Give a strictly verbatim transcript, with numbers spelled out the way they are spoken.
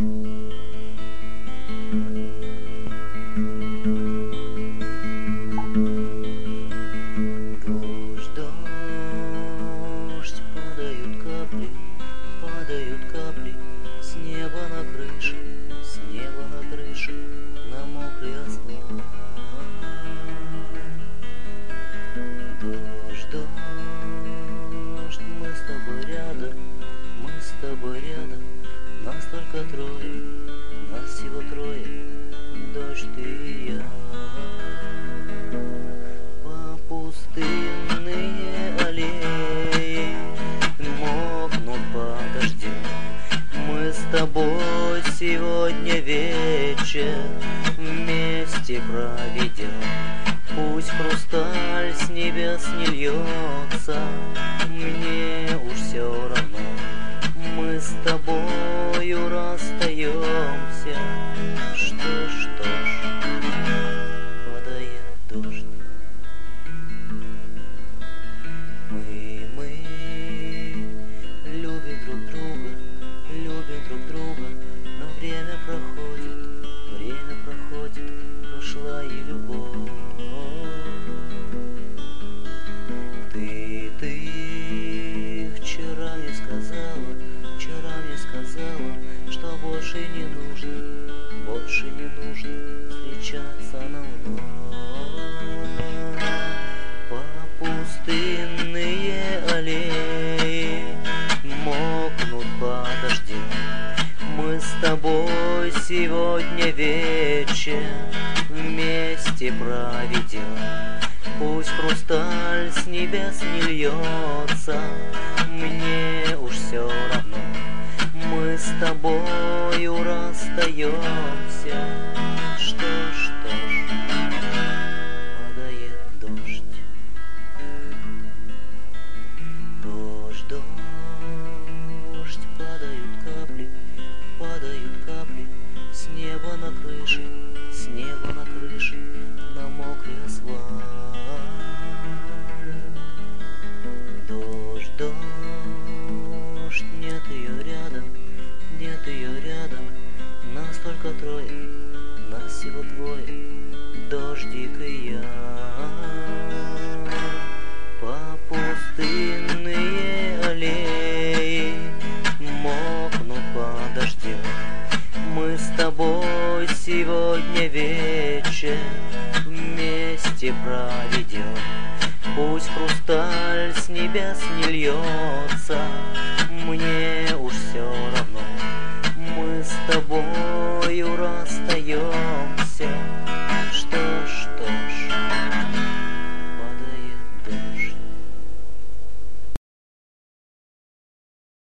Дождь, дождь, падают капли, падают капли с неба на крыше, с неба на крыше, на мокрый асфальт. Дождь, дождь, мы с тобой рядом, мы с тобой рядом, нас только трое, нас всего трое, дождь, ты и я. По пустынные аллеи мокнут под дождем, мы с тобой сегодня вечер вместе проведем. Пусть хрусталь с небес не льется, мне уж все равно, мы с тобою расстаемся. Что ж, что ж, падает дождь. Мы, мы любим друг друга, любим друг друга, но время проходит, время проходит, прошла и любовь. Ты, ты вчера мне сказала, вчера мне сказала, что больше не нужно, больше не нужно встречаться нам вновь. По пустынные аллеи мокнут под дождем, мы с тобой сегодня вечер вместе проведем. Пусть хрусталь с небес не льется, мне уж все равно, мы с тобою расстаемся. Что ж, что ж, падает дождь. Дождь, дождь, падают капли, падают капли с неба на крыше, с неба на крыше, на мокрый асфальт. Дождь, дождь, нет ее рядом, нет ее рядом, нас только трое, нас всего двое, дождик и я. По пустынные аллеи мокнут под дождем, мы с тобой сегодня вечер вместе проведем. Пусть хрусталь с небес не льется, мне уж все равно, мы с тобою расстаемся.